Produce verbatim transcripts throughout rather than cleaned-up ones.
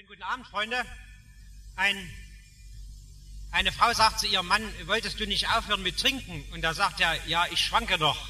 Guten Abend, Freunde. Ein, eine Frau sagt zu ihrem Mann, wolltest du nicht aufhören mit Trinken? Und da sagt er, ja, ich schwanke doch.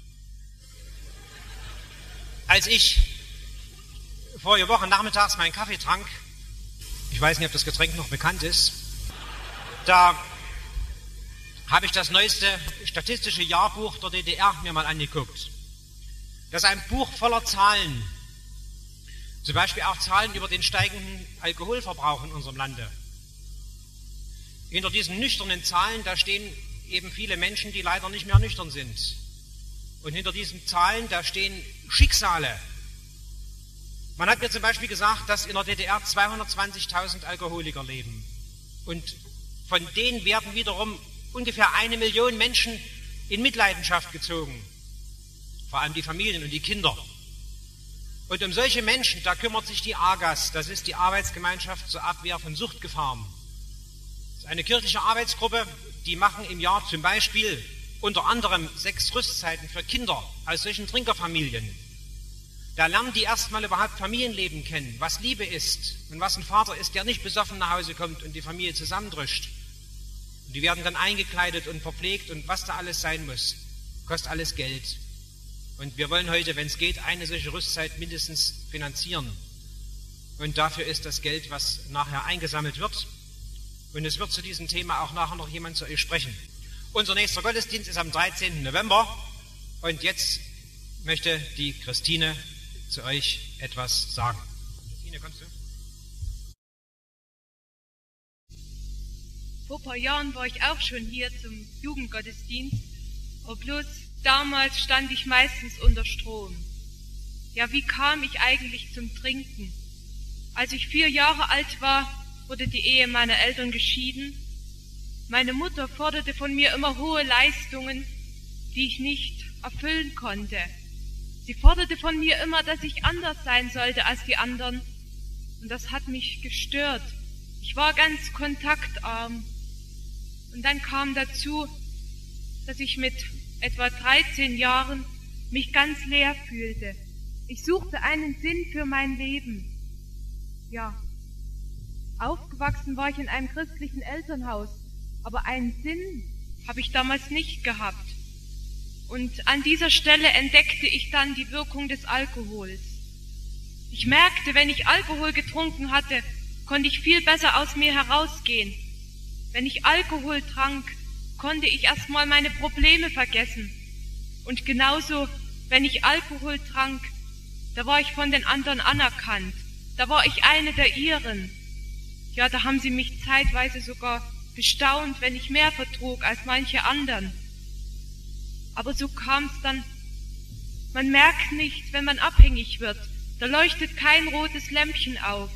Als ich vorige Woche nachmittags meinen Kaffee trank, ich weiß nicht, ob das Getränk noch bekannt ist, da habe ich das neueste statistische Jahrbuch der D D R mir mal angeguckt. Das ist ein Buch voller Zahlen. Zum Beispiel auch Zahlen über den steigenden Alkoholverbrauch in unserem Lande. Hinter diesen nüchternen Zahlen, da stehen eben viele Menschen, die leider nicht mehr nüchtern sind. Und hinter diesen Zahlen, da stehen Schicksale. Man hat mir zum Beispiel gesagt, dass in der D D R zweihundertzwanzigtausend Alkoholiker leben. Und von denen werden wiederum ungefähr eine Million Menschen in Mitleidenschaft gezogen. Vor allem die Familien und die Kinder. Und um solche Menschen, da kümmert sich die AGAS, das ist die Arbeitsgemeinschaft zur Abwehr von Suchtgefahren. Das ist eine kirchliche Arbeitsgruppe, die machen im Jahr zum Beispiel unter anderem sechs Rüstzeiten für Kinder aus solchen Trinkerfamilien. Da lernen die erstmal überhaupt Familienleben kennen, was Liebe ist und was ein Vater ist, der nicht besoffen nach Hause kommt und die Familie zusammendrückt. Und die werden dann eingekleidet und verpflegt und was da alles sein muss, kostet alles Geld. Und wir wollen heute, wenn es geht, eine solche Rüstzeit mindestens finanzieren. Und dafür ist das Geld, was nachher eingesammelt wird. Und es wird zu diesem Thema auch nachher noch jemand zu euch sprechen. Unser nächster Gottesdienst ist am dreizehnten November. Und jetzt möchte die Christine zu euch etwas sagen. Christine, kommst du? Vor ein paar Jahren war ich auch schon hier zum Jugendgottesdienst, aber bloß damals stand ich meistens unter Strom. Ja, wie kam ich eigentlich zum Trinken? Als ich vier Jahre alt war, wurde die Ehe meiner Eltern geschieden. Meine Mutter forderte von mir immer hohe Leistungen, die ich nicht erfüllen konnte. Sie forderte von mir immer, dass ich anders sein sollte als die anderen. Und das hat mich gestört. Ich war ganz kontaktarm. Und dann kam dazu, dass ich mit etwa dreizehn Jahren mich ganz leer fühlte. Ich suchte einen Sinn für mein Leben. Ja, aufgewachsen war ich in einem christlichen Elternhaus, aber einen Sinn habe ich damals nicht gehabt. Und an dieser Stelle entdeckte ich dann die Wirkung des Alkohols. Ich merkte, wenn ich Alkohol getrunken hatte, konnte ich viel besser aus mir herausgehen. Wenn ich Alkohol trank, konnte ich erstmal meine Probleme vergessen. Und genauso, wenn ich Alkohol trank, da war ich von den anderen anerkannt. Da war ich eine der ihren. Ja, da haben sie mich zeitweise sogar bestaunt, wenn ich mehr vertrug als manche anderen. Aber so kam es dann, man merkt nicht, wenn man abhängig wird, da leuchtet kein rotes Lämpchen auf.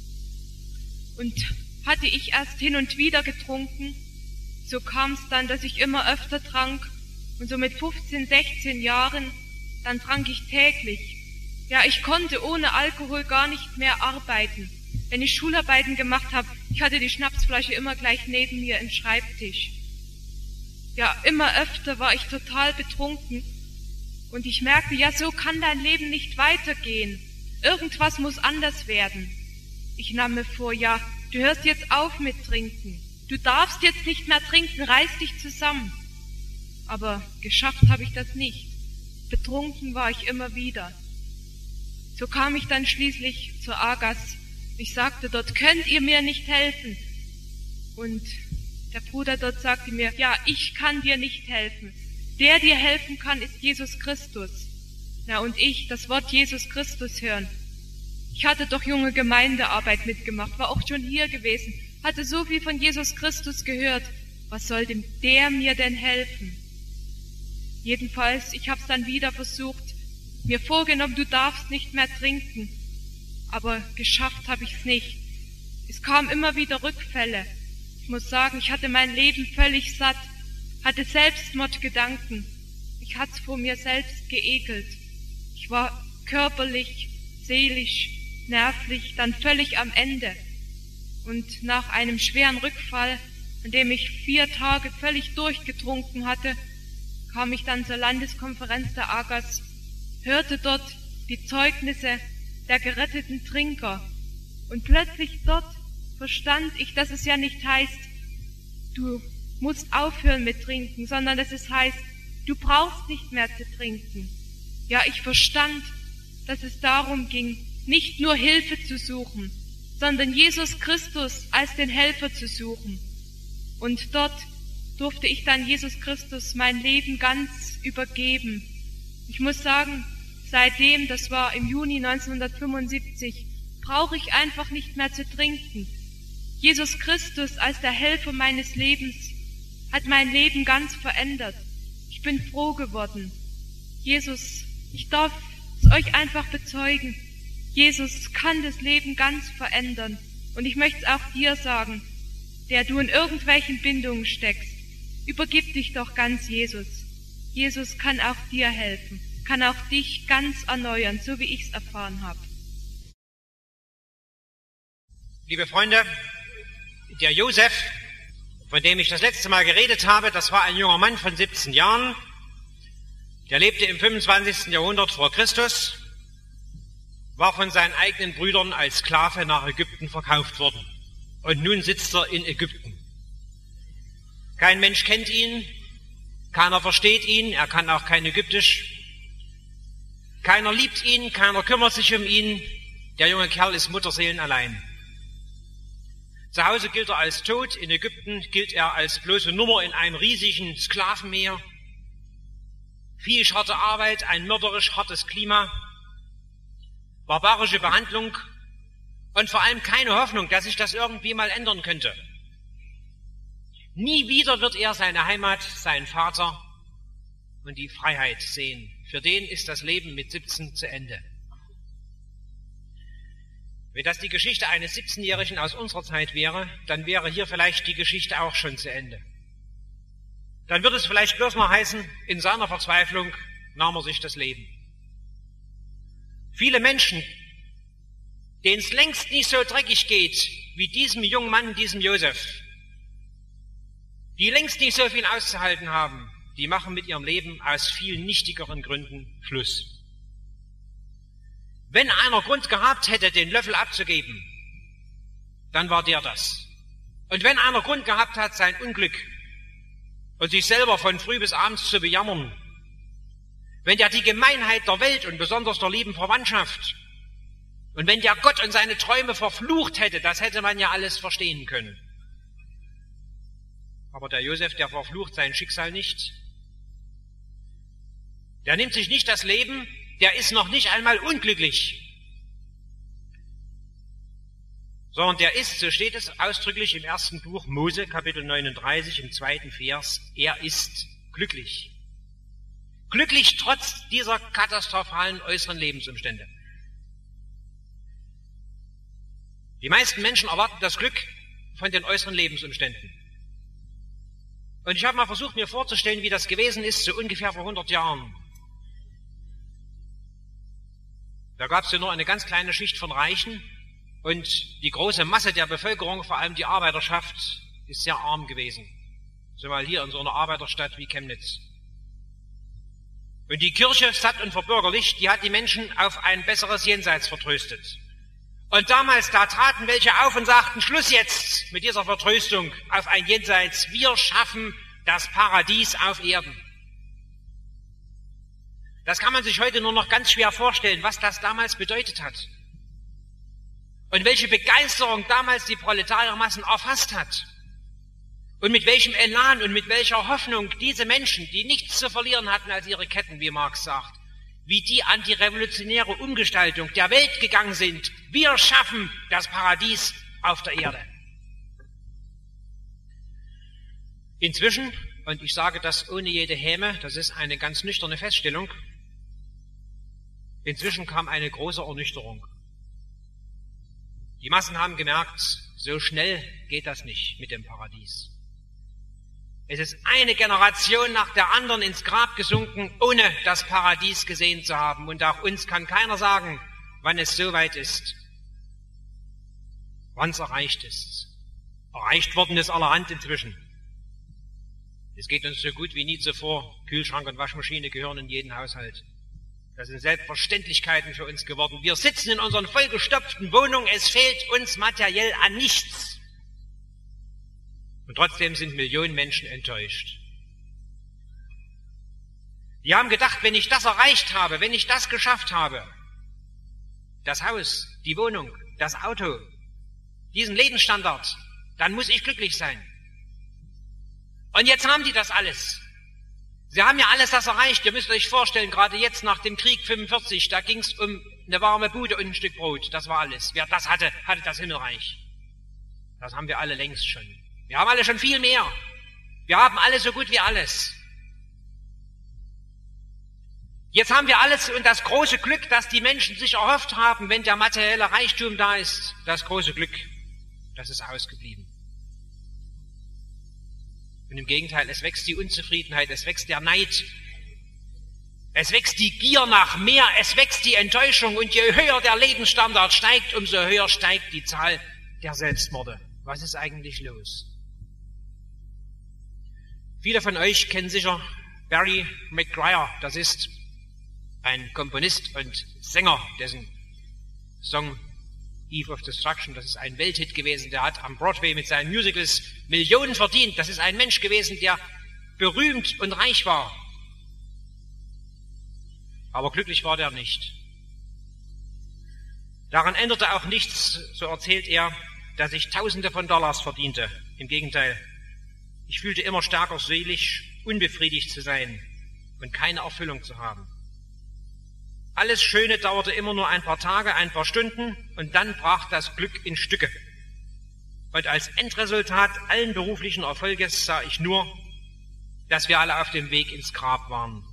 Und hatte ich erst hin und wieder getrunken, so kam es dann, dass ich immer öfter trank und so mit fünfzehn, sechzehn Jahren, dann trank ich täglich. Ja, ich konnte ohne Alkohol gar nicht mehr arbeiten. Wenn ich Schularbeiten gemacht habe, ich hatte die Schnapsflasche immer gleich neben mir im Schreibtisch. Ja, immer öfter war ich total betrunken und ich merkte, ja, so kann dein Leben nicht weitergehen. Irgendwas muss anders werden. Ich nahm mir vor, ja, du hörst jetzt auf mit Trinken. Du darfst jetzt nicht mehr trinken, reiß dich zusammen. Aber geschafft habe ich das nicht. Betrunken war ich immer wieder. So kam ich dann schließlich zur AGAS. Ich sagte dort, könnt ihr mir nicht helfen? Und der Bruder dort sagte mir, ja, ich kann dir nicht helfen. Der dir helfen kann, ist Jesus Christus. Na, und ich, das Wort Jesus Christus hören. Ich hatte doch junge Gemeindearbeit mitgemacht, war auch schon hier gewesen, hatte so viel von Jesus Christus gehört. Was soll dem der mir denn helfen? Jedenfalls, ich habe es dann wieder versucht, mir vorgenommen, du darfst nicht mehr trinken. Aber geschafft habe ich es nicht. Es kamen immer wieder Rückfälle. Ich muss sagen, ich hatte mein Leben völlig satt, hatte Selbstmordgedanken. Ich hatte es vor mir selbst geekelt. Ich war körperlich, seelisch, nervlich dann völlig am Ende. Und nach einem schweren Rückfall, an dem ich vier Tage völlig durchgetrunken hatte, kam ich dann zur Landeskonferenz der AGAS, hörte dort die Zeugnisse der geretteten Trinker Und plötzlich dort verstand ich, dass es ja nicht heißt, du musst aufhören mit Trinken, sondern dass es heißt, du brauchst nicht mehr zu trinken. Ja, ich verstand, dass es darum ging, nicht nur Hilfe zu suchen, sondern Jesus Christus als den Helfer zu suchen. Und dort durfte ich dann Jesus Christus mein Leben ganz übergeben. Ich muss sagen, seitdem, das war im Juni neunzehnhundertfünfundsiebzig, brauche ich einfach nicht mehr zu trinken. Jesus Christus als der Helfer meines Lebens hat mein Leben ganz verändert. Ich bin froh geworden. Jesus, ich darf es euch einfach bezeugen. Jesus kann das Leben ganz verändern. Und ich möchte es auch dir sagen, der du in irgendwelchen Bindungen steckst. Übergib dich doch ganz Jesus. Jesus kann auch dir helfen, kann auch dich ganz erneuern, so wie ich es erfahren habe. Liebe Freunde, der Josef, von dem ich das letzte Mal geredet habe, das war ein junger Mann von siebzehn Jahren. Der lebte im fünfundzwanzigsten Jahrhundert vor Christus, war von seinen eigenen Brüdern als Sklave nach Ägypten verkauft worden. Und nun sitzt er in Ägypten. Kein Mensch kennt ihn, keiner versteht ihn, er kann auch kein Ägyptisch. Keiner liebt ihn, keiner kümmert sich um ihn. Der junge Kerl ist mutterseelenallein. Zu Hause gilt er als tot, in Ägypten gilt er als bloße Nummer in einem riesigen Sklavenmeer. Viel harte Arbeit, ein mörderisch hartes Klima, barbarische Behandlung und vor allem keine Hoffnung, dass sich das irgendwie mal ändern könnte. Nie wieder wird er seine Heimat, seinen Vater und die Freiheit sehen. Für den ist das Leben mit siebzehn zu Ende. Wenn das die Geschichte eines siebzehnjährigen aus unserer Zeit wäre, dann wäre hier vielleicht die Geschichte auch schon zu Ende. Dann würde es vielleicht bloß noch heißen, in seiner Verzweiflung nahm er sich das Leben. Viele Menschen, denen es längst nicht so dreckig geht, wie diesem jungen Mann, diesem Josef, die längst nicht so viel auszuhalten haben, die machen mit ihrem Leben aus viel nichtigeren Gründen Schluss. Wenn einer Grund gehabt hätte, den Löffel abzugeben, dann war der das. Und wenn einer Grund gehabt hat, sein Unglück und sich selber von früh bis abends zu bejammern, wenn der die Gemeinheit der Welt und besonders der lieben Verwandtschaft und wenn der Gott und seine Träume verflucht hätte, das hätte man ja alles verstehen können. Aber der Josef, der verflucht sein Schicksal nicht. Der nimmt sich nicht das Leben, der ist noch nicht einmal unglücklich, sondern der ist, so steht es ausdrücklich im ersten Buch Mose, Kapitel neununddreißig, im zweiten Vers, er ist glücklich. Glücklich trotz dieser katastrophalen äußeren Lebensumstände. Die meisten Menschen erwarten das Glück von den äußeren Lebensumständen. Und ich habe mal versucht, mir vorzustellen, wie das gewesen ist, so ungefähr vor hundert Jahren. Da gab es ja nur eine ganz kleine Schicht von Reichen und die große Masse der Bevölkerung, vor allem die Arbeiterschaft, ist sehr arm gewesen. So mal hier in so einer Arbeiterstadt wie Chemnitz. Und die Kirche, satt und verbürgerlicht, die hat die Menschen auf ein besseres Jenseits vertröstet. Und damals, da traten welche auf und sagten, Schluss jetzt mit dieser Vertröstung auf ein Jenseits. Wir schaffen das Paradies auf Erden. Das kann man sich heute nur noch ganz schwer vorstellen, was das damals bedeutet hat. Und welche Begeisterung damals die Proletariermassen erfasst hat. Und mit welchem Elan und mit welcher Hoffnung diese Menschen, die nichts zu verlieren hatten als ihre Ketten, wie Marx sagt, wie die an die revolutionäre Umgestaltung der Welt gegangen sind. Wir schaffen das Paradies auf der Erde. Inzwischen, und ich sage das ohne jede Häme, das ist eine ganz nüchterne Feststellung, inzwischen kam eine große Ernüchterung. Die Massen haben gemerkt, so schnell geht das nicht mit dem Paradies. Es ist eine Generation nach der anderen ins Grab gesunken, ohne das Paradies gesehen zu haben. Und auch uns kann keiner sagen, wann es soweit ist, wann es erreicht ist. Erreicht worden ist allerhand inzwischen. Es geht uns so gut wie nie zuvor. Kühlschrank und Waschmaschine gehören in jeden Haushalt. Das sind Selbstverständlichkeiten für uns geworden. Wir sitzen in unseren vollgestopften Wohnungen, es fehlt uns materiell an nichts. Und trotzdem sind Millionen Menschen enttäuscht. Die haben gedacht, wenn ich das erreicht habe, wenn ich das geschafft habe, das Haus, die Wohnung, das Auto, diesen Lebensstandard, dann muss ich glücklich sein. Und jetzt haben die das alles. Sie haben ja alles das erreicht. Ihr müsst euch vorstellen, gerade jetzt nach dem Krieg fünfundvierzig, da ging es um eine warme Bude und ein Stück Brot. Das war alles. Wer das hatte, hatte das Himmelreich. Das haben wir alle längst schon. Wir haben alle schon viel mehr. Wir haben alle so gut wie alles. Jetzt haben wir alles und das große Glück, das die Menschen sich erhofft haben, wenn der materielle Reichtum da ist, das große Glück, das ist ausgeblieben. Und im Gegenteil, es wächst die Unzufriedenheit, es wächst der Neid, es wächst die Gier nach mehr, es wächst die Enttäuschung und je höher der Lebensstandard steigt, umso höher steigt die Zahl der Selbstmorde. Was ist eigentlich los? Viele von euch kennen sicher Barry McGuire, das ist ein Komponist und Sänger, dessen Song Eve of Destruction, das ist ein Welthit gewesen, der hat am Broadway mit seinen Musicals Millionen verdient. Das ist ein Mensch gewesen, der berühmt und reich war. Aber glücklich war der nicht. Daran änderte auch nichts, so erzählt er, dass ich Tausende von Dollars verdiente. Im Gegenteil, ich fühlte immer stärker seelisch unbefriedigt zu sein und keine Erfüllung zu haben. Alles Schöne dauerte immer nur ein paar Tage, ein paar Stunden und dann brach das Glück in Stücke. Und als Endresultat allen beruflichen Erfolges sah ich nur, dass wir alle auf dem Weg ins Grab waren.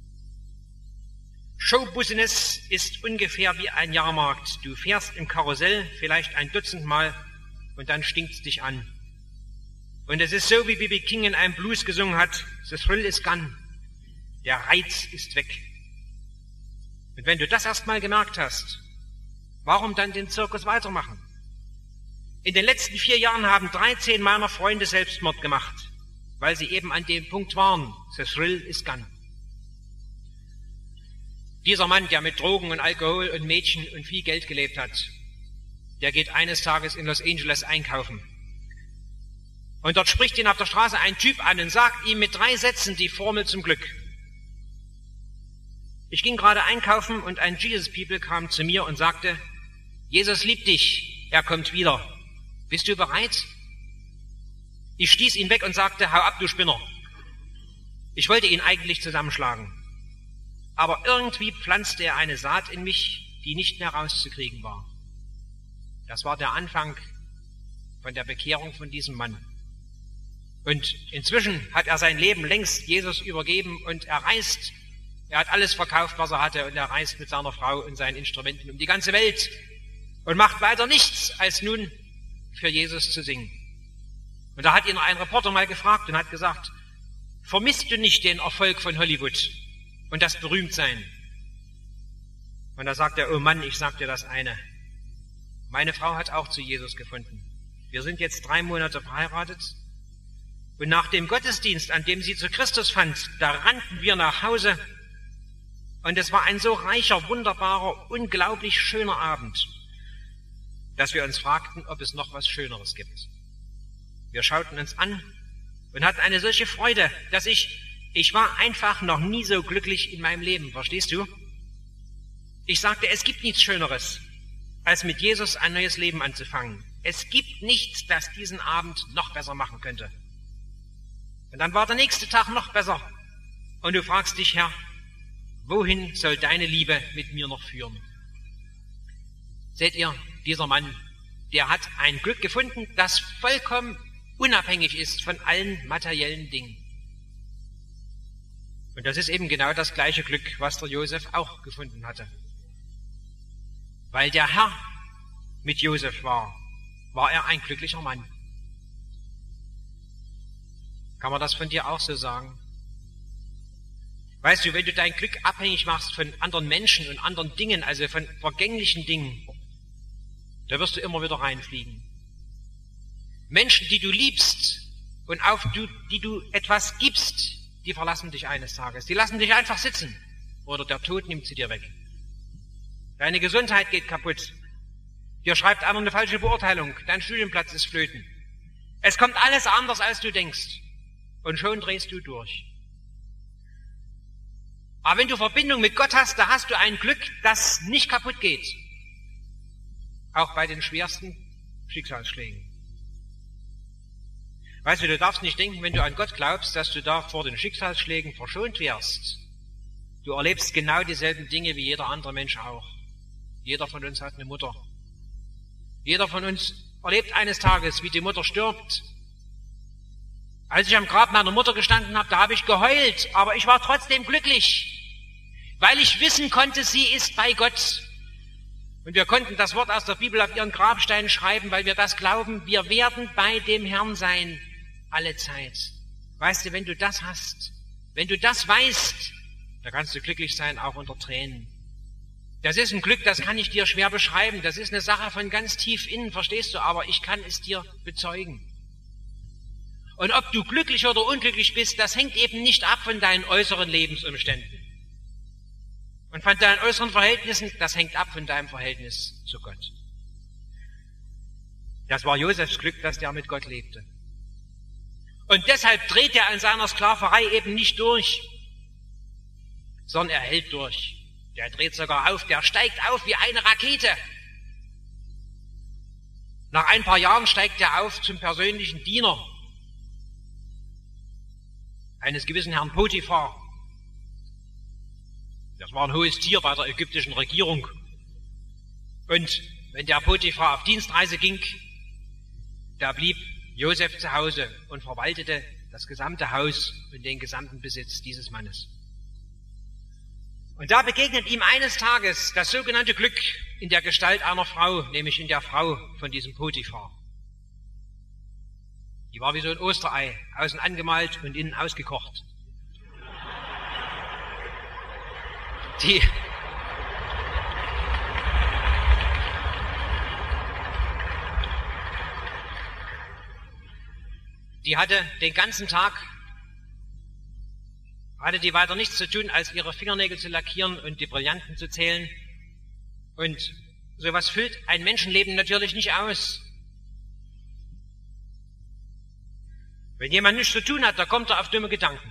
Showbusiness ist ungefähr wie ein Jahrmarkt. Du fährst im Karussell vielleicht ein Dutzend Mal und dann stinkt's dich an. Und es ist so, wie B B King in einem Blues gesungen hat, the thrill is gone. Der Reiz ist weg. Und wenn du das erstmal gemerkt hast, warum dann den Zirkus weitermachen? In den letzten vier Jahren haben dreizehn meiner Freunde Selbstmord gemacht, weil sie eben an dem Punkt waren, the thrill is gone. Dieser Mann, der mit Drogen und Alkohol und Mädchen und viel Geld gelebt hat, der geht eines Tages in Los Angeles einkaufen. Und dort spricht ihn auf der Straße ein Typ an und sagt ihm mit drei Sätzen die Formel zum Glück. Ich ging gerade einkaufen und ein Jesus People kam zu mir und sagte, Jesus liebt dich, er kommt wieder. Bist du bereit? Ich stieß ihn weg und sagte, hau ab, du Spinner. Ich wollte ihn eigentlich zusammenschlagen. Aber irgendwie pflanzte er eine Saat in mich, die nicht mehr rauszukriegen war. Das war der Anfang von der Bekehrung von diesem Mann. Und inzwischen hat er sein Leben längst Jesus übergeben und er reist. Er hat alles verkauft, was er hatte, und er reist mit seiner Frau und seinen Instrumenten um die ganze Welt und macht weiter nichts, als nun für Jesus zu singen. Und da hat ihn ein Reporter mal gefragt und hat gesagt, vermisst du nicht den Erfolg von Hollywood und das Berühmtsein? Und da sagt er, oh Mann, ich sag dir das eine. Meine Frau hat auch zu Jesus gefunden. Wir sind jetzt drei Monate verheiratet und nach dem Gottesdienst, an dem sie zu Christus fand, da rannten wir nach Hause. Und es war ein so reicher, wunderbarer, unglaublich schöner Abend, dass wir uns fragten, ob es noch was Schöneres gibt. Wir schauten uns an und hatten eine solche Freude, dass ich, ich war einfach noch nie so glücklich in meinem Leben, verstehst du? Ich sagte, es gibt nichts Schöneres, als mit Jesus ein neues Leben anzufangen. Es gibt nichts, das diesen Abend noch besser machen könnte. Und dann war der nächste Tag noch besser. Und du fragst dich, Herr, wohin soll deine Liebe mit mir noch führen? Seht ihr, dieser Mann, der hat ein Glück gefunden, das vollkommen unabhängig ist von allen materiellen Dingen. Und das ist eben genau das gleiche Glück, was der Josef auch gefunden hatte. Weil der Herr mit Josef war, war er ein glücklicher Mann. Kann man das von dir auch so sagen? Weißt du, wenn du dein Glück abhängig machst von anderen Menschen und anderen Dingen, also von vergänglichen Dingen, da wirst du immer wieder reinfliegen. Menschen, die du liebst und auf du, die du etwas gibst, die verlassen dich eines Tages. Die lassen dich einfach sitzen oder der Tod nimmt sie dir weg. Deine Gesundheit geht kaputt. Dir schreibt einer eine falsche Beurteilung. Dein Studienplatz ist flöten. Es kommt alles anders, als du denkst. Und schon drehst du durch. Aber wenn du Verbindung mit Gott hast, da hast du ein Glück, das nicht kaputt geht. Auch bei den schwersten Schicksalsschlägen. Weißt du, du darfst nicht denken, wenn du an Gott glaubst, dass du da vor den Schicksalsschlägen verschont wärst. Du erlebst genau dieselben Dinge wie jeder andere Mensch auch. Jeder von uns hat eine Mutter. Jeder von uns erlebt eines Tages, wie die Mutter stirbt. Als ich am Grab meiner Mutter gestanden habe, da habe ich geheult, aber ich war trotzdem glücklich, weil ich wissen konnte, sie ist bei Gott. Und wir konnten das Wort aus der Bibel auf ihren Grabstein schreiben, weil wir das glauben, wir werden bei dem Herrn sein, alle Zeit. Weißt du, wenn du das hast, wenn du das weißt, da kannst du glücklich sein, auch unter Tränen. Das ist ein Glück, das kann ich dir schwer beschreiben. Das ist eine Sache von ganz tief innen, verstehst du, aber ich kann es dir bezeugen. Und ob du glücklich oder unglücklich bist, das hängt eben nicht ab von deinen äußeren Lebensumständen. Und von deinen äußeren Verhältnissen, das hängt ab von deinem Verhältnis zu Gott. Das war Josefs Glück, dass der mit Gott lebte. Und deshalb dreht er in seiner Sklaverei eben nicht durch, sondern er hält durch. Der dreht sogar auf, der steigt auf wie eine Rakete. Nach ein paar Jahren steigt er auf zum persönlichen Diener eines gewissen Herrn Potiphar. Das war ein hohes Tier bei der ägyptischen Regierung. Und wenn der Potiphar auf Dienstreise ging, da blieb Josef zu Hause und verwaltete das gesamte Haus und den gesamten Besitz dieses Mannes. Und da begegnet ihm eines Tages das sogenannte Glück in der Gestalt einer Frau, nämlich in der Frau von diesem Potiphar. Die war wie so ein Osterei, außen angemalt und innen ausgekocht. Die, die hatte den ganzen Tag, hatte die weiter nichts zu tun, als ihre Fingernägel zu lackieren und die Brillanten zu zählen. Und sowas füllt ein Menschenleben natürlich nicht aus. Wenn jemand nichts zu tun hat, da kommt er auf dumme Gedanken.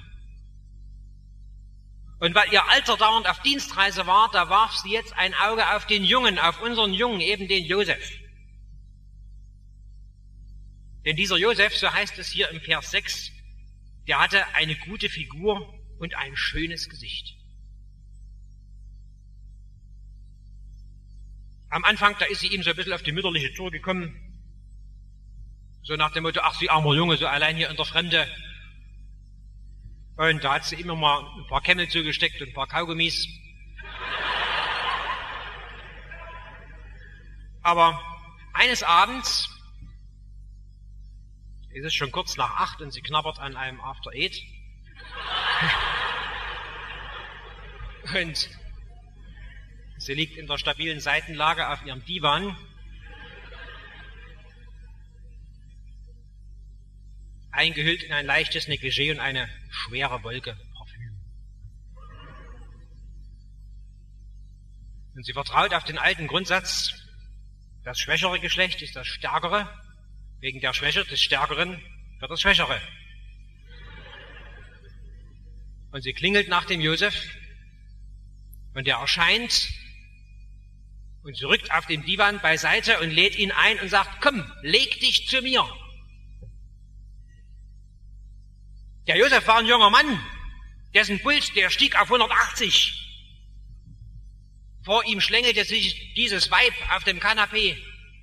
Und weil ihr Alter dauernd auf Dienstreise war, da warf sie jetzt ein Auge auf den Jungen, auf unseren Jungen, eben den Josef. Denn dieser Josef, so heißt es hier im Vers sechs, der hatte eine gute Figur und ein schönes Gesicht. Am Anfang, da ist sie ihm so ein bisschen auf die mütterliche Tour gekommen, so nach dem Motto, ach, sie armer Junge, so allein hier in der Fremde. Und da hat sie immer mal ein paar Kämmel zugesteckt und ein paar Kaugummis. Aber eines Abends, es ist schon kurz nach acht und sie knabbert an einem After Eight. Und sie liegt in der stabilen Seitenlage auf ihrem Divan. Eingehüllt in ein leichtes Negligé und eine schwere Wolke Parfüm. Und sie vertraut auf den alten Grundsatz, das schwächere Geschlecht ist das stärkere, wegen der Schwäche des Stärkeren wird das Schwächere. Und sie klingelt nach dem Josef und er erscheint und sie rückt auf dem Divan beiseite und lädt ihn ein und sagt, komm, leg dich zu mir. Der Josef war ein junger Mann, dessen Puls, der stieg auf hundertachtzig. Vor ihm schlängelte sich dieses Weib auf dem Kanapee.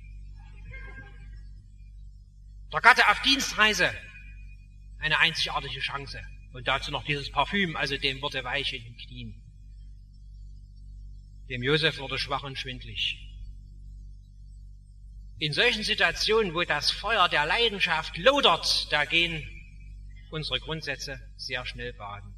Der Gatte auf Dienstreise, eine einzigartige Chance. Und dazu noch dieses Parfüm, also dem wurde weich in den Knien. Dem Josef wurde schwach und schwindlig. In solchen Situationen, wo das Feuer der Leidenschaft lodert, da gehen unsere Grundsätze sehr schnell baden.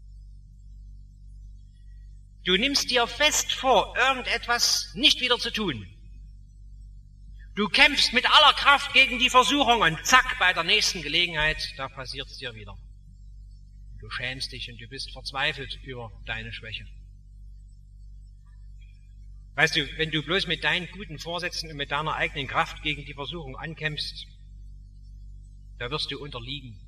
Du nimmst dir fest vor, irgendetwas nicht wieder zu tun. Du kämpfst mit aller Kraft gegen die Versuchung und zack, bei der nächsten Gelegenheit, da passiert es dir wieder. Du schämst dich und du bist verzweifelt über deine Schwäche. Weißt du, wenn du bloß mit deinen guten Vorsätzen und mit deiner eigenen Kraft gegen die Versuchung ankämpfst, da wirst du unterliegen.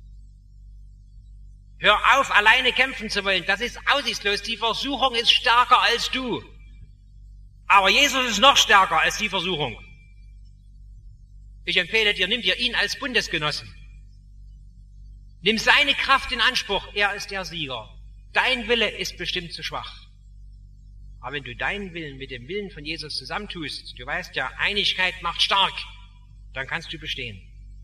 Hör auf, alleine kämpfen zu wollen. Das ist aussichtslos. Die Versuchung ist stärker als du. Aber Jesus ist noch stärker als die Versuchung. Ich empfehle dir, nimm dir ihn als Bundesgenossen. Nimm seine Kraft in Anspruch. Er ist der Sieger. Dein Wille ist bestimmt zu schwach. Aber wenn du deinen Willen mit dem Willen von Jesus zusammentust, du weißt ja, Einigkeit macht stark, dann kannst du bestehen.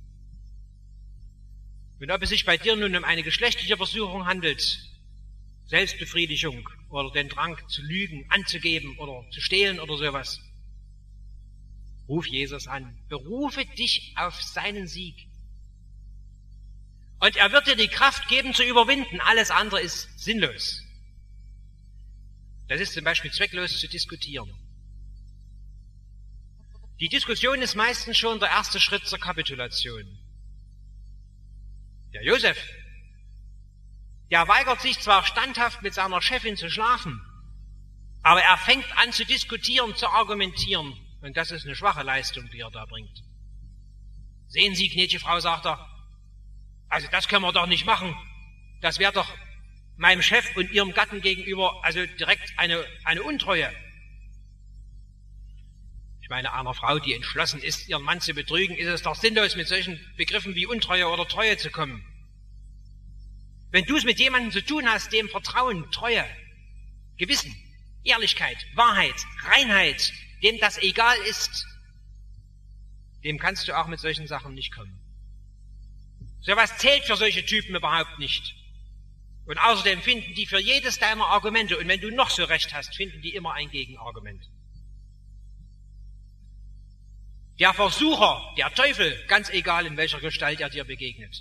Und ob es sich bei dir nun um eine geschlechtliche Versuchung handelt, Selbstbefriedigung oder den Drang zu lügen, anzugeben oder zu stehlen oder sowas, ruf Jesus an, berufe dich auf seinen Sieg. Und er wird dir die Kraft geben zu überwinden, alles andere ist sinnlos. Das ist zum Beispiel zwecklos zu diskutieren. Die Diskussion ist meistens schon der erste Schritt zur Kapitulation. Der Josef, der weigert sich zwar standhaft mit seiner Chefin zu schlafen, aber er fängt an zu diskutieren, zu argumentieren. Und das ist eine schwache Leistung, die er da bringt. Sehen Sie, gnädige Frau, sagt er, also das können wir doch nicht machen. Das wäre doch meinem Chef und Ihrem Gatten gegenüber also direkt eine, eine Untreue. Ich meine, einer Frau, die entschlossen ist, ihren Mann zu betrügen, ist es doch sinnlos, mit solchen Begriffen wie Untreue oder Treue zu kommen. Wenn du es mit jemandem zu tun hast, dem Vertrauen, Treue, Gewissen, Ehrlichkeit, Wahrheit, Reinheit, dem das egal ist, dem kannst du auch mit solchen Sachen nicht kommen. So was zählt für solche Typen überhaupt nicht. Und außerdem finden die für jedes deiner Argumente, und wenn du noch so recht hast, finden die immer ein Gegenargument. Der Versucher, der Teufel, ganz egal in welcher Gestalt er dir begegnet,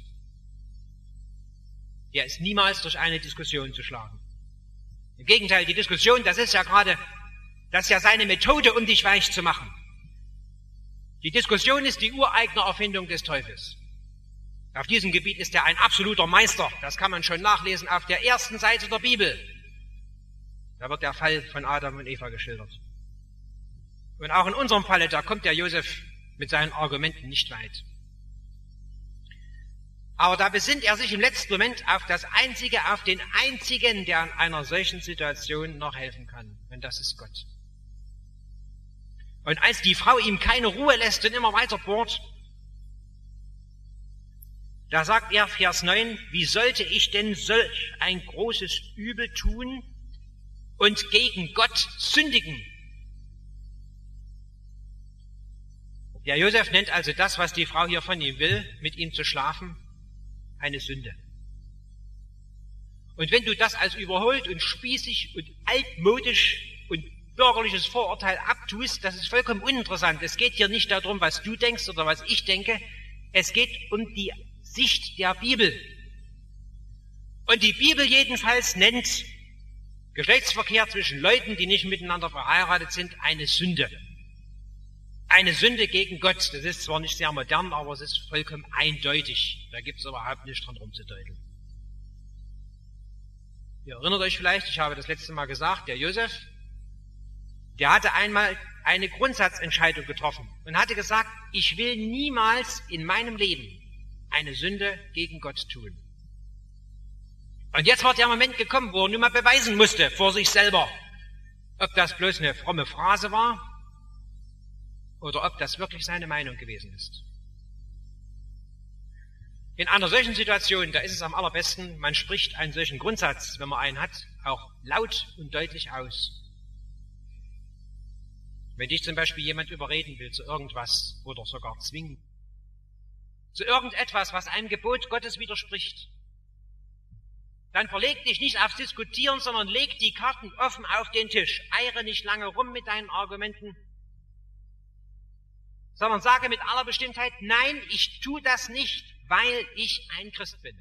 der ist niemals durch eine Diskussion zu schlagen. Im Gegenteil, die Diskussion, das ist ja gerade, das ist ja seine Methode, um dich weich zu machen. Die Diskussion ist die ureigene Erfindung des Teufels. Auf diesem Gebiet ist er ein absoluter Meister. Das kann man schon nachlesen auf der ersten Seite der Bibel. Da wird der Fall von Adam und Eva geschildert. Und auch in unserem Falle, da kommt der Josef mit seinen Argumenten nicht weit. Aber da besinnt er sich im letzten Moment auf das Einzige, auf den Einzigen, der in einer solchen Situation noch helfen kann. Und das ist Gott. Und als die Frau ihm keine Ruhe lässt und immer weiter bohrt, da sagt er, Vers neun, wie sollte ich denn solch ein großes Übel tun und gegen Gott sündigen? Der Josef nennt also das, was die Frau hier von ihm will, mit ihm zu schlafen, eine Sünde. Und wenn du das als überholt und spießig und altmodisch und bürgerliches Vorurteil abtust, das ist vollkommen uninteressant. Es geht hier nicht darum, was du denkst oder was ich denke. Es geht um die Sicht der Bibel. Und die Bibel jedenfalls nennt Geschlechtsverkehr zwischen Leuten, die nicht miteinander verheiratet sind, eine Sünde. Eine Sünde gegen Gott. Das ist zwar nicht sehr modern, aber es ist vollkommen eindeutig. Da gibt es überhaupt nichts dran rumzudeuteln. Ihr erinnert euch vielleicht, ich habe das letzte Mal gesagt, der Josef, der hatte einmal eine Grundsatzentscheidung getroffen und hatte gesagt, ich will niemals in meinem Leben eine Sünde gegen Gott tun. Und jetzt war der Moment gekommen, wo er nun mal beweisen musste vor sich selber, ob das bloß eine fromme Phrase war oder ob das wirklich seine Meinung gewesen ist. In einer solchen Situation, da ist es am allerbesten, man spricht einen solchen Grundsatz, wenn man einen hat, auch laut und deutlich aus. Wenn dich zum Beispiel jemand überreden will zu irgendwas oder sogar zwingen, zu irgendetwas, was einem Gebot Gottes widerspricht, dann verleg dich nicht aufs Diskutieren, sondern leg die Karten offen auf den Tisch. Eire nicht lange rum mit deinen Argumenten, sondern sage mit aller Bestimmtheit, nein, ich tue das nicht, weil ich ein Christ bin.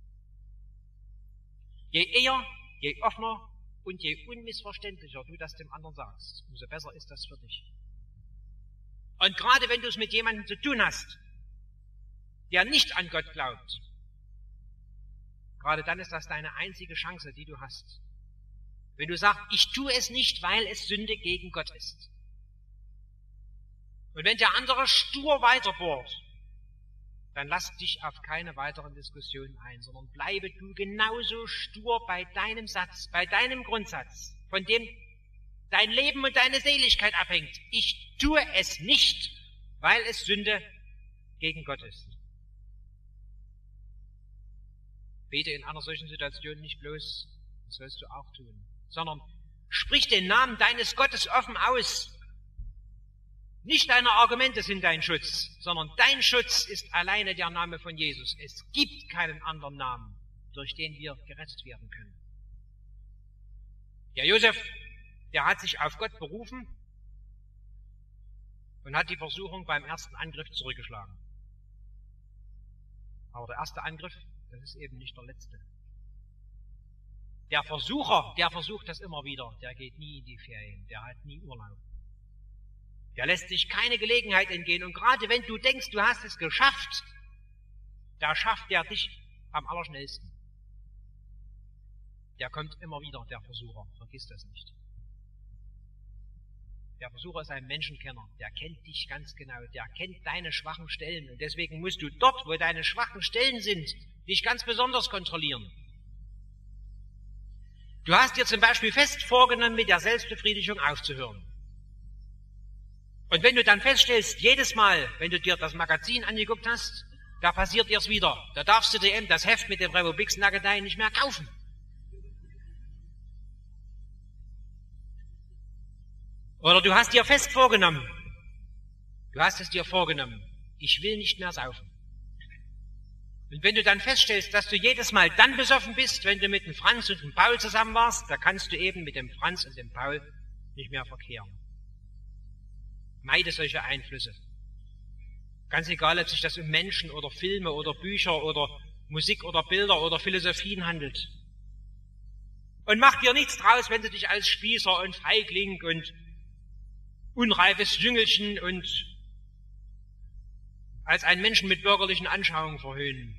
Je eher, je offener und je unmissverständlicher du das dem anderen sagst, umso besser ist das für dich. Und gerade wenn du es mit jemandem zu tun hast, der nicht an Gott glaubt, gerade dann ist das deine einzige Chance, die du hast. Wenn du sagst, ich tue es nicht, weil es Sünde gegen Gott ist. Und wenn der andere stur weiterbohrt, dann lass dich auf keine weiteren Diskussionen ein, sondern bleibe du genauso stur bei deinem Satz, bei deinem Grundsatz, von dem dein Leben und deine Seligkeit abhängt. Ich tue es nicht, weil es Sünde gegen Gott ist. Bete in einer solchen Situation nicht bloß, das sollst du auch tun, sondern sprich den Namen deines Gottes offen aus. Nicht deine Argumente sind dein Schutz, sondern dein Schutz ist alleine der Name von Jesus. Es gibt keinen anderen Namen, durch den wir gerettet werden können. Der Josef, der hat sich auf Gott berufen und hat die Versuchung beim ersten Angriff zurückgeschlagen. Aber der erste Angriff, das ist eben nicht der letzte. Der Versucher, der versucht das immer wieder, der geht nie in die Ferien, der hat nie Urlaub. Der lässt sich keine Gelegenheit entgehen. Und gerade wenn du denkst, du hast es geschafft, da schafft er dich am allerschnellsten. Der kommt immer wieder, der Versucher, vergiss das nicht. Der Versucher ist ein Menschenkenner, der kennt dich ganz genau, der kennt deine schwachen Stellen. Und deswegen musst du dort, wo deine schwachen Stellen sind, dich ganz besonders kontrollieren. Du hast dir zum Beispiel fest vorgenommen, mit der Selbstbefriedigung aufzuhören. Und wenn du dann feststellst, jedes Mal, wenn du dir das Magazin angeguckt hast, da passiert dir's wieder. Da darfst du dir eben das Heft mit dem Republiksnagedei nicht mehr kaufen. Oder du hast dir fest vorgenommen, du hast es dir vorgenommen, ich will nicht mehr saufen. Und wenn du dann feststellst, dass du jedes Mal dann besoffen bist, wenn du mit dem Franz und dem Paul zusammen warst, da kannst du eben mit dem Franz und dem Paul nicht mehr verkehren. Meide solche Einflüsse. Ganz egal, ob sich das um Menschen oder Filme oder Bücher oder Musik oder Bilder oder Philosophien handelt. Und mach dir nichts draus, wenn du dich als Spießer und Feigling und unreifes Jüngelchen und als einen Menschen mit bürgerlichen Anschauungen verhöhnen.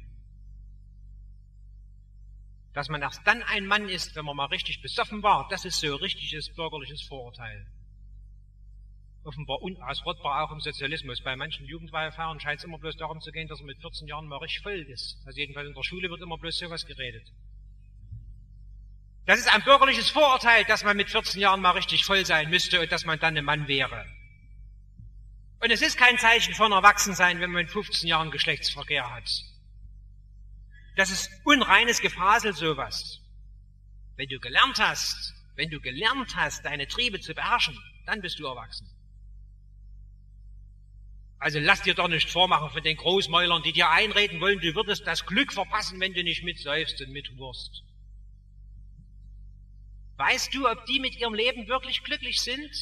Dass man erst dann ein Mann ist, wenn man mal richtig besoffen war, das ist so richtiges bürgerliches Vorurteil. Offenbar unausrottbar auch im Sozialismus. Bei manchen Jugendweihfeiern scheint es immer bloß darum zu gehen, dass er mit vierzehn Jahren mal richtig voll ist. Also jedenfalls in der Schule wird immer bloß sowas geredet. Das ist ein bürgerliches Vorurteil, dass man mit vierzehn Jahren mal richtig voll sein müsste und dass man dann ein Mann wäre. Und es ist kein Zeichen von Erwachsensein, wenn man mit fünfzehn Jahren Geschlechtsverkehr hat. Das ist unreines Gefasel, sowas. Wenn du gelernt hast, wenn du gelernt hast, deine Triebe zu beherrschen, dann bist du erwachsen. Also lass dir doch nicht vormachen von den Großmäulern, die dir einreden wollen, du würdest das Glück verpassen, wenn du nicht mitsäufst und mithurst. Weißt du, ob die mit ihrem Leben wirklich glücklich sind?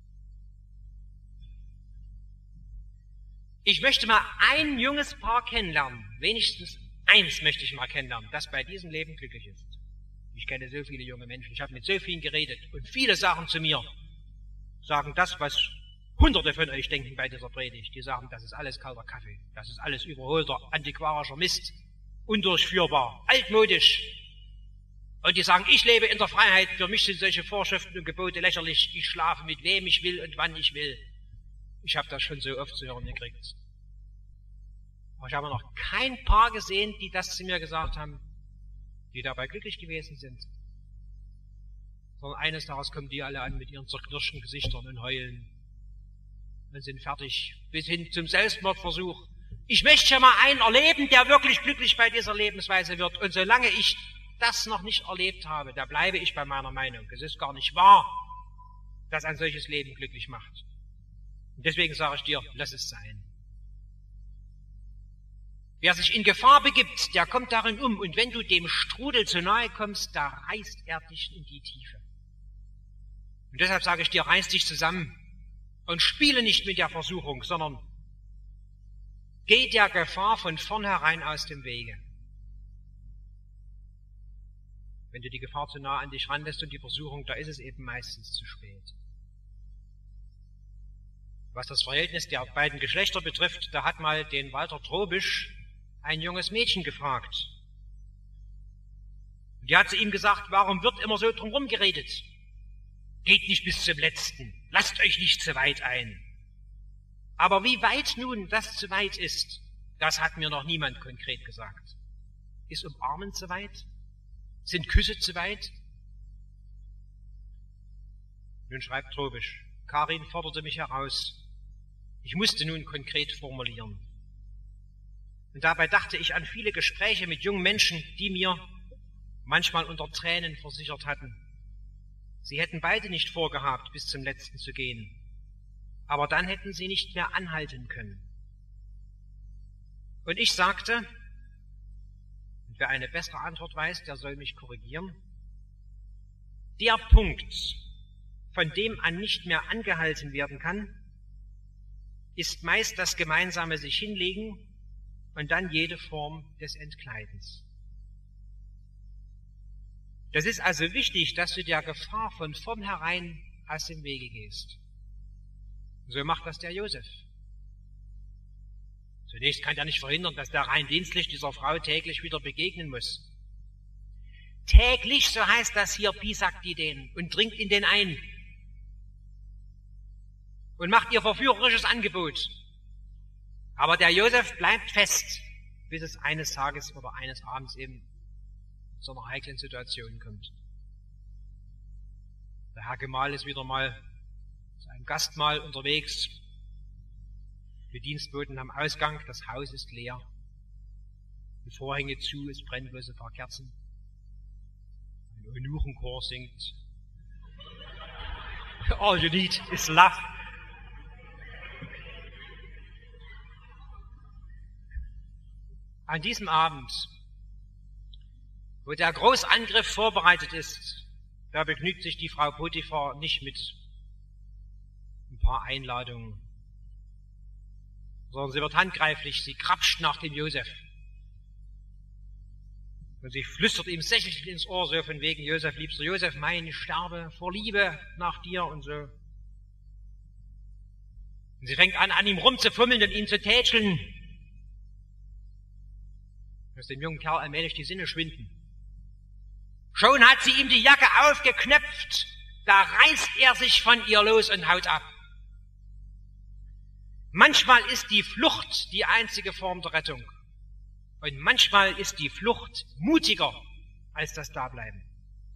Ich möchte mal ein junges Paar kennenlernen, wenigstens eins möchte ich mal kennenlernen, das bei diesem Leben glücklich ist. Ich kenne so viele junge Menschen, ich habe mit so vielen geredet und viele sagen zu mir, sagen das, was Hunderte von euch denken bei dieser Predigt. Die sagen, das ist alles kalter Kaffee, das ist alles überholter, antiquarischer Mist, undurchführbar, altmodisch. Und die sagen, ich lebe in der Freiheit, für mich sind solche Vorschriften und Gebote lächerlich, ich schlafe mit wem ich will und wann ich will. Ich habe das schon so oft zu hören gekriegt. Aber ich habe noch kein Paar gesehen, die das zu mir gesagt haben, die dabei glücklich gewesen sind. Sondern eines Tages kommen die alle an mit ihren zerknirschten Gesichtern und heulen und sind fertig, bis hin zum Selbstmordversuch. Ich möchte ja mal einen erleben, der wirklich glücklich bei dieser Lebensweise wird. Und solange ich das noch nicht erlebt habe, da bleibe ich bei meiner Meinung. Es ist gar nicht wahr, dass ein solches Leben glücklich macht. Und deswegen sage ich dir, lass es sein. Wer sich in Gefahr begibt, der kommt darin um. Und wenn du dem Strudel zu nahe kommst, da reißt er dich in die Tiefe. Und deshalb sage ich dir, reiß dich zusammen und spiele nicht mit der Versuchung, sondern geh der Gefahr von vornherein aus dem Wege. Wenn du die Gefahr zu nah an dich ranlässt und die Versuchung, da ist es eben meistens zu spät. Was das Verhältnis der beiden Geschlechter betrifft, da hat mal den Walter Trobisch ein junges Mädchen gefragt. Und die hat zu ihm gesagt, warum wird immer so drumherum geredet? Geht nicht bis zum Letzten. Lasst euch nicht zu weit ein. Aber wie weit nun das zu weit ist, das hat mir noch niemand konkret gesagt. Ist Umarmen zu weit? Sind Küsse zu weit? Nun schreibt Trobisch, Karin forderte mich heraus. Ich musste nun konkret formulieren. Und dabei dachte ich an viele Gespräche mit jungen Menschen, die mir manchmal unter Tränen versichert hatten, sie hätten beide nicht vorgehabt, bis zum Letzten zu gehen. Aber dann hätten sie nicht mehr anhalten können. Und ich sagte, und wer eine bessere Antwort weiß, der soll mich korrigieren, der Punkt, von dem an nicht mehr angehalten werden kann, ist meist das gemeinsame sich hinlegen und dann jede Form des Entkleidens. Das ist also wichtig, dass du der Gefahr von vornherein aus dem Wege gehst. So macht das der Josef. Zunächst kann er nicht verhindern, dass der rein dienstlich dieser Frau täglich wieder begegnen muss. Täglich, so heißt das hier, pisackt die den und dringt in den ein und macht ihr verführerisches Angebot. Aber der Josef bleibt fest, bis es eines Tages oder eines Abends eben zu einer heiklen Situation kommt. Der Herr Gemahl ist wieder mal zu einem Gastmahl unterwegs. Die Dienstboten am Ausgang, das Haus ist leer. Die Vorhänge zu, es brennen bloß ein paar Kerzen. Ein Eunuchenchor singt. All you need is love. An diesem Abend, wo der Großangriff vorbereitet ist, da begnügt sich die Frau Potiphar nicht mit ein paar Einladungen, sondern sie wird handgreiflich, sie krapscht nach dem Josef. Und sie flüstert ihm sächlich ins Ohr, so von wegen, Josef, liebster Josef, mein, ich sterbe vor Liebe nach dir und so. Und sie fängt an, an ihm rumzufummeln und ihn zu tätscheln, dass dem jungen Kerl allmählich die Sinne schwinden. Schon hat sie ihm die Jacke aufgeknöpft, da reißt er sich von ihr los und haut ab. Manchmal ist die Flucht die einzige Form der Rettung. Und manchmal ist die Flucht mutiger als das Dableiben.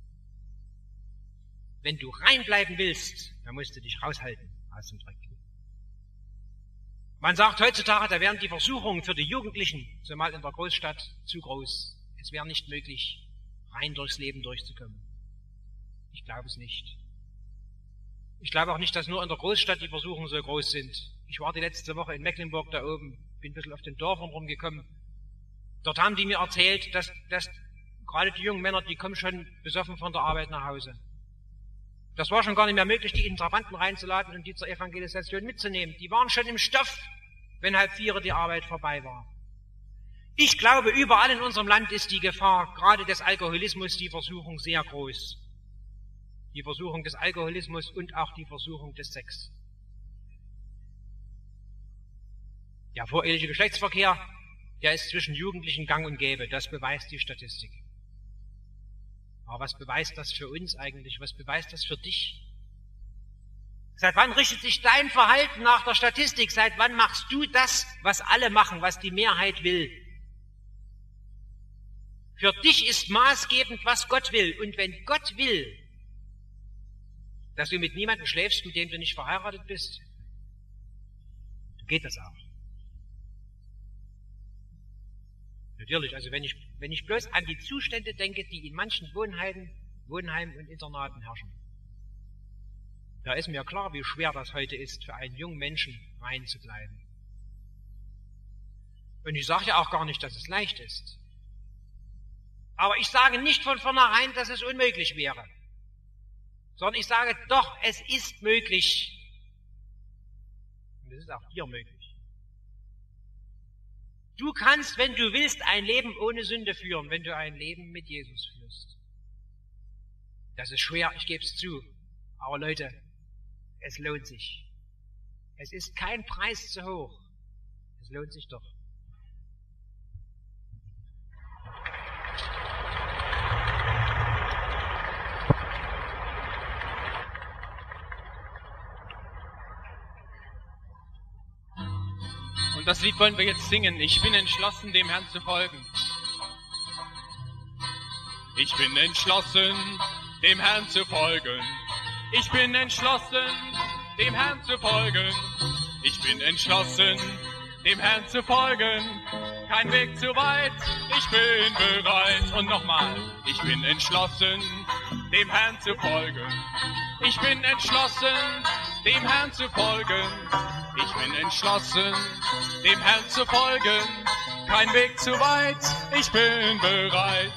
Wenn du reinbleiben willst, dann musst du dich raushalten aus dem Dreck. Man sagt heutzutage, da wären die Versuchungen für die Jugendlichen, zumal in der Großstadt, zu groß. Es wäre nicht möglich, rein durchs Leben durchzukommen. Ich glaube es nicht. Ich glaube auch nicht, dass nur in der Großstadt die Versuchungen so groß sind. Ich war die letzte Woche in Mecklenburg da oben, bin ein bisschen auf den Dörfern rumgekommen. Dort haben die mir erzählt, dass, dass gerade die jungen Männer, die kommen schon besoffen von der Arbeit nach Hause. Das war schon gar nicht mehr möglich, die in Trabanten reinzuladen und die zur Evangelisation mitzunehmen. Die waren schon im Stoff, wenn halb vier die Arbeit vorbei war. Ich glaube, überall in unserem Land ist die Gefahr, gerade des Alkoholismus, die Versuchung sehr groß. Die Versuchung des Alkoholismus und auch die Versuchung des Sex. Der voreheliche Geschlechtsverkehr, der ist zwischen Jugendlichen gang und gäbe. Das beweist die Statistik. Aber was beweist das für uns eigentlich? Was beweist das für dich? Seit wann richtet sich dein Verhalten nach der Statistik? Seit wann machst du das, was alle machen, was die Mehrheit will? Für dich ist maßgebend, was Gott will. Und wenn Gott will, dass du mit niemandem schläfst, mit dem du nicht verheiratet bist, dann geht das auch. Natürlich, also wenn ich, wenn ich bloß an die Zustände denke, die in manchen Wohnheimen, Wohnheimen und Internaten herrschen, da ist mir klar, wie schwer das heute ist, für einen jungen Menschen rein zu bleiben. Und ich sage ja auch gar nicht, dass es leicht ist. Aber ich sage nicht von vornherein, dass es unmöglich wäre, sondern ich sage doch, es ist möglich. Und es ist auch dir möglich. Du kannst, wenn du willst, ein Leben ohne Sünde führen, wenn du ein Leben mit Jesus führst. Das ist schwer, ich gebe es zu. Aber Leute, es lohnt sich. Es ist kein Preis zu hoch. Es lohnt sich doch. das Lied wollen wir jetzt singen. Ich bin entschlossen, dem Herrn zu folgen. Ich bin entschlossen, dem Herrn zu folgen. Ich bin entschlossen, dem Herrn zu folgen. Ich bin entschlossen, dem Herrn zu folgen. Kein Weg zu weit, ich bin bereit. Und nochmal, ich bin entschlossen, dem Herrn zu folgen. Ich bin entschlossen, dem Herrn zu folgen. Ich bin entschlossen, dem Herrn zu folgen. Kein Weg zu weit, ich bin bereit.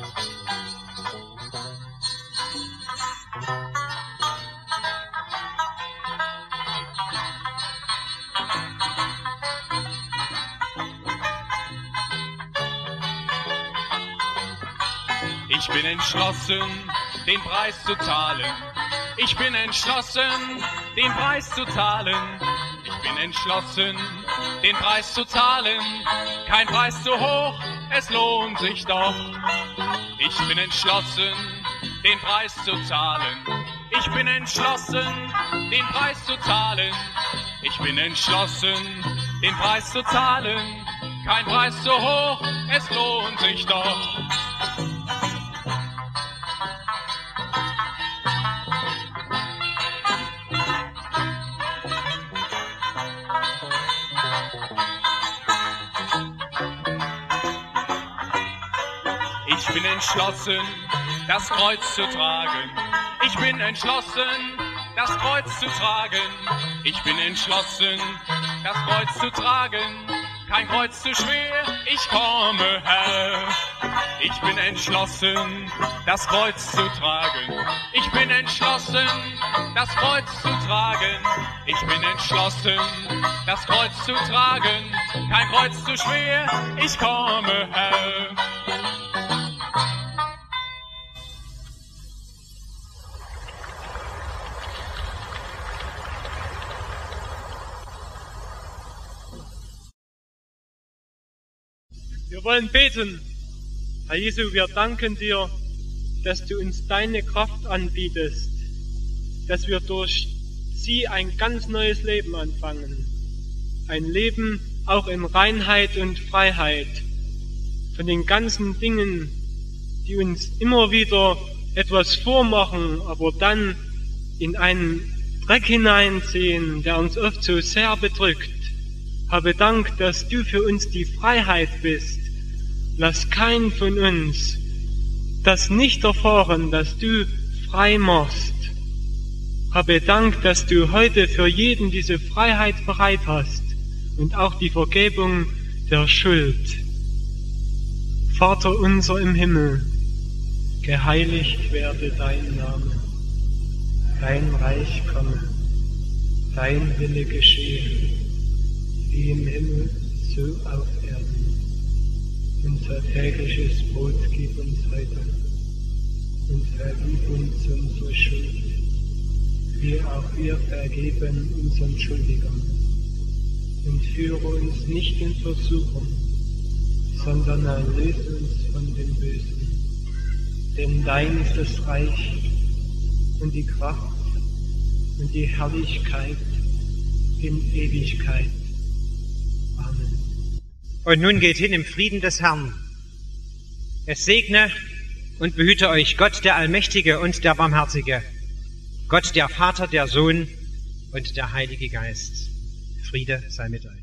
Ich bin entschlossen, den Preis zu zahlen. Ich bin entschlossen, den Preis zu zahlen. Ich bin entschlossen, den Preis zu zahlen. Kein Preis zu hoch, es lohnt sich doch. Ich bin entschlossen, den Preis zu zahlen. Ich bin entschlossen, den Preis zu zahlen. Ich bin entschlossen, den Preis zu zahlen. Kein Preis zu hoch, es lohnt sich doch. Ich bin entschlossen, das Kreuz zu tragen. Ich bin entschlossen, das Kreuz zu tragen. Ich bin entschlossen, das Kreuz zu tragen. Kein Kreuz zu schwer, ich komme, Herr. Ich bin entschlossen, das Kreuz zu tragen. Ich bin entschlossen, das Kreuz zu tragen. Ich bin entschlossen, das Kreuz zu tragen. Kein Kreuz zu schwer, ich komme, Herr. Wir wollen beten. Herr Jesu, wir danken dir, dass du uns deine Kraft anbietest, dass wir durch sie ein ganz neues Leben anfangen. Ein Leben auch in Reinheit und Freiheit von den ganzen Dingen, die uns immer wieder etwas vormachen, aber dann in einen Dreck hineinziehen, der uns oft so sehr bedrückt. Habe Dank, dass du für uns die Freiheit bist. Lass keinen von uns das nicht erfahren, dass du frei machst. Habe Dank, dass du heute für jeden diese Freiheit bereit hast und auch die Vergebung der Schuld. Vater unser im Himmel, geheiligt werde dein Name, dein Reich komme, dein Wille geschehe, wie im Himmel, so auf Erden. Unser tägliches Brot gib uns heute und vergib uns unsere Schuld, wie auch wir vergeben unseren Schuldigern. Und führe uns nicht in Versuchung, sondern erlöse uns von dem Bösen. Denn dein ist das Reich und die Kraft und die Herrlichkeit in Ewigkeit. Amen. Und nun geht hin im Frieden des Herrn. Es segne und behüte euch Gott, der Allmächtige und der Barmherzige, Gott, der Vater, der Sohn und der Heilige Geist. Friede sei mit euch.